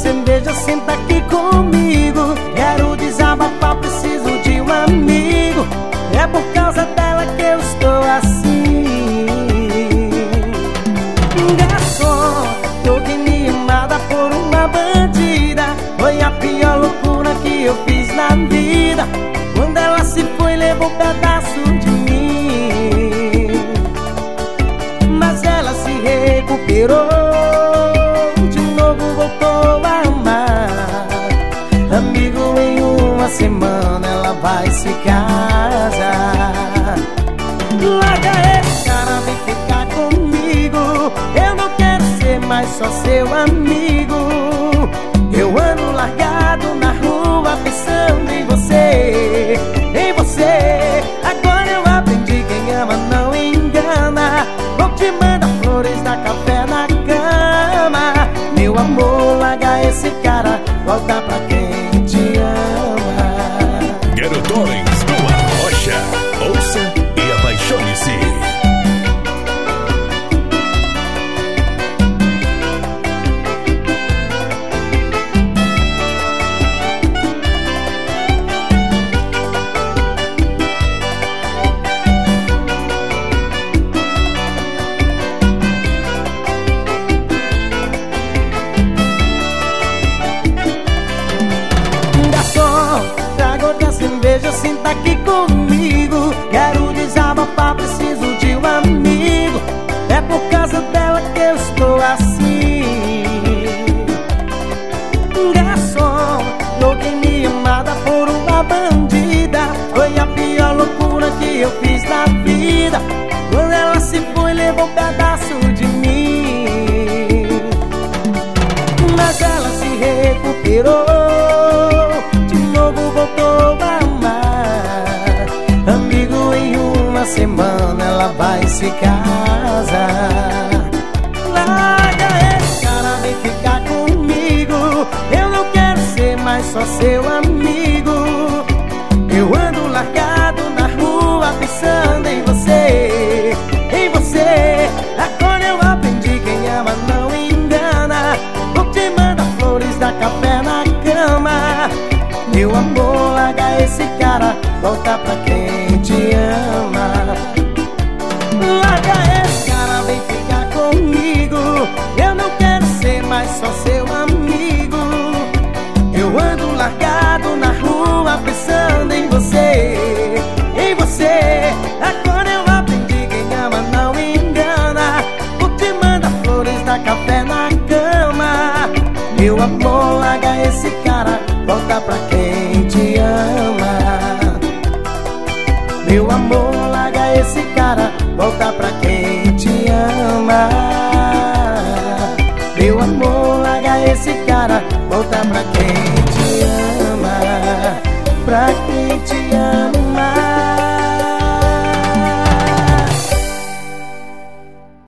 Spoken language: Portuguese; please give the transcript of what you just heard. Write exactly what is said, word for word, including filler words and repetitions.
cerveja, senta aqui comigo. Quero desabafar, preciso de um amigo. É por causa dela que eu estou assim. Garçom, tô queimada por uma bandida. Foi a pior loucura que eu fiz na vida. Quando ela se foi, levou um pedaço de mim. Mas ela se recuperou, de novo voltou a amar. Amigo, em uma semana ela vai se casar. Larga esse cara, vem ficar comigo. Eu não quero ser mais só seu amigo. Eu ando largado na rua pensando em você, em você. Agora eu aprendi, quem ama não engana. Vou te mandar flores, dar café na cama. Meu amor, larga esse cara, volta pra quem te ama. Garotões do Arrocha, ouça e apaixone-se. Cerveja, senta aqui comigo. Quero desabafar, preciso de um amigo. É por causa dela que eu estou assim. Garçom, joguei minha amada por uma bandida. Foi a pior loucura que eu fiz na vida. Quando ela se foi, levou um pedaço de mim. Mas ela se recuperou, de novo voltou a amar. Amigo, em uma semana ela vai se casar. Larga esse cara, vem ficar comigo. Eu não quero ser mais só seu amigo. Eu ando largado na rua pensando em você, em você. Agora eu aprendi, quem ama não engana. Vou te mandar flores, dar café na cama. Meu amor, larga esse cara, volta pra quem te ama. Larga esse cara, vem ficar comigo. Eu não quero ser mais só seu amigo. Eu ando largado na rua pensando em você, em você. Agora eu aprendi, quem ama não engana. Vou te mandar flores, dar café na cama. Meu amor, larga esse cara, volta pra quem te ama. Meu amor, larga esse cara, volta pra quem te ama. Meu amor, larga esse cara, volta pra quem te ama. Pra